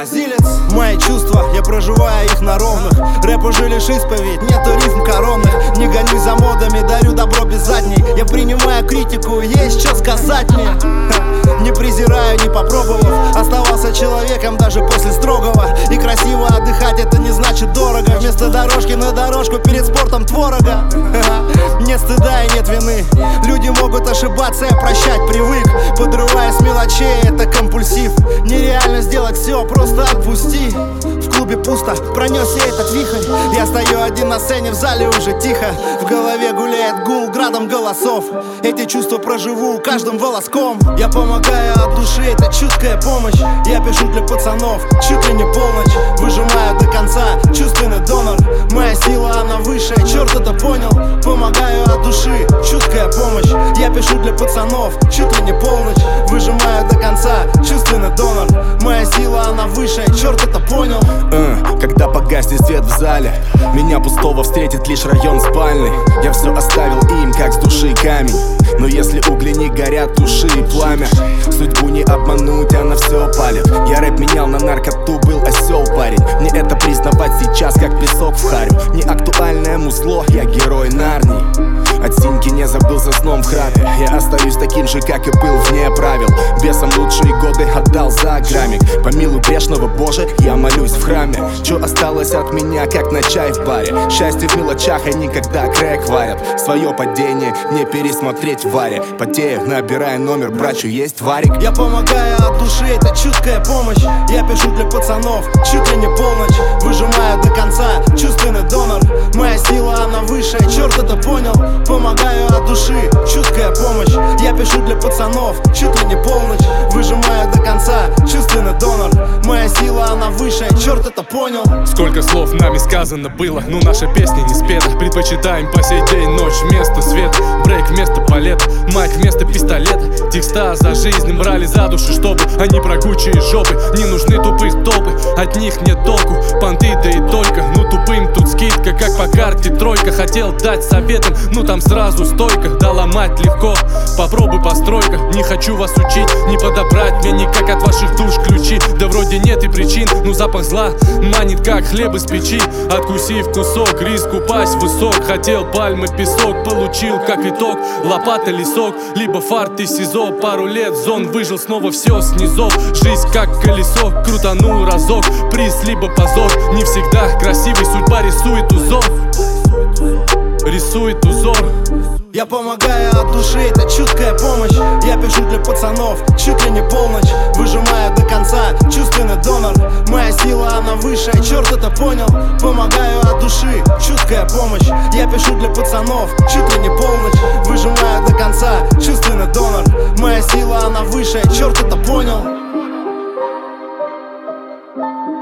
бразилец. Мои чувства, я проживаю их на ровных. Рэп уже лишь исповедь, нету рифм коронных. Не гонюсь за модами, дарю добро без задней. Я принимаю критику, есть что сказать мне. Не презираю, не попробовав. Оставался человеком даже после строгого. И красиво отдыхать это не значит дорого. Вместо дорожки на дорожку перед спортом творога. Нет стыда и нет вины. Люди могут ошибаться, я прощать привык. Подрывая с мелочей, это компульсив. Нереально сделать все, просто отпусти. В клубе пусто, пронесся этот вихрь. Я стою один на сцене, в зале уже тихо. В голове гуляет гул градом голосов. Эти чувства проживу каждым волоском. Я помогаю от души, это чуткая помощь. Я пишу для пацанов, чуть ли не полночь. Выжимаю до конца, чувственный донор. Моя сила, она высшая, черт это понял. Помогаю от души, чуткая помощь. Я пишу для пацанов, чуть ли не полночь. Выжимаю до конца, чувственный донор. Моя сила, она высшая, черт это понял. Когда погаснет свет в зале, меня пустого встретит лишь район спальный. Я все оставил им, как с души камень. Но если угли не горят, туши и пламя. Судьбу не обмануть, она все палит. Я рэп менял на наркоту, был осел парень. Мне это признавать сейчас, как песок в харю. Не актуальное музло, я герой Нарнии. От синьки не забылся сном в храпе. Я остаюсь таким же, как и был вне правил. Бесом лучшие годы отдал за граммик. Помилуй грешного, Боже, я молюсь в храме. Чё осталось от меня, как на чай в баре. Счастье в мелочах, они когда крэк варят. Свое падение не пересмотреть в варе. Потею, набирая номер, брачу, есть варик. Я помогаю от души, это чуткая помощь. Я пишу для пацанов, чуть ли не полночь. Выжимаю до конца, чувственный донор. Моя сила, она высшая, черт это понял. Помогаю от души, чуткая помощь. Я пишу для пацанов, чуть ли не полночь. Выжимаю до конца, чувственный донор. Моя сила, она высшая, черт это понял. Сколько слов нами сказано было, но наша песня не спета. Предпочитаем по сей день ночь вместо света. Брейк вместо балета, майк вместо пистолета. Текста за жизнь брали за душу, чтобы они прокучие жопы. Не нужны тупых толпы, от них нет толку. Понты да и только, ну тупым тут скидка, как по карте тройка. Хотел дать советом, ну там сразу стойка. Да ломать легко, попробуй постройка. Не хочу вас учить, не подобрать мне никак от ваших душ ключи. Да вроде нет и причин, ну запах зла манит как хлеб из печи. Откусив кусок, риск упасть высок. Хотел пальмы, песок, получил как итог лопата, лесок, либо фарт и СИЗО. Пару лет зон выжил, снова все снизу. Жизнь как колесо, крутанул разок. Приз либо позор, не всегда красивый. Судьба рисует узор, рисует узор. Я помогаю от души, это чуткая помощь. Я пишу для пацанов, чуть ли не полночь. Выжимаю до конца, чувственный донор. Моя сила, она высшая, черт это понял. Помогаю от души, чуткая помощь. Я пишу для пацанов, чуть ли не полночь. Выжимаю до конца, чувственный донор. Моя сила, она высшая, черт это понял.